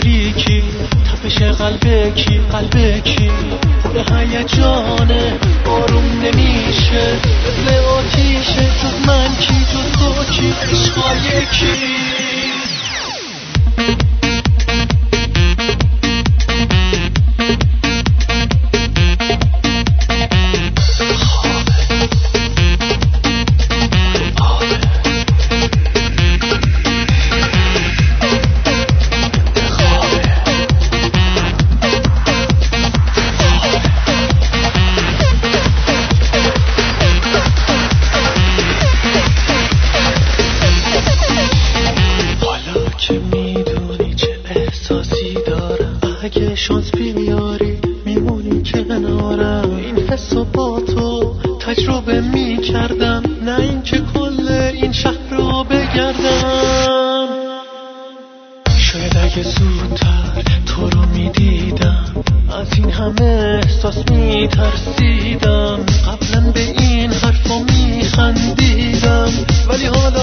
تاریکی تپش قلبکی پر هیجانه آروم نمیشه مثل آتیشه جز من کی جز تو کی عشقا یکی اگه شانس بیاری میمونی کنارم این حس و با تو تجربه میکردم نه این که کل این شهر رو بگردم شاید اگه زودتر تو رو میدیدم از این همه احساس میترسیدم قبلا به این حرفا میخندیدم ولی حالا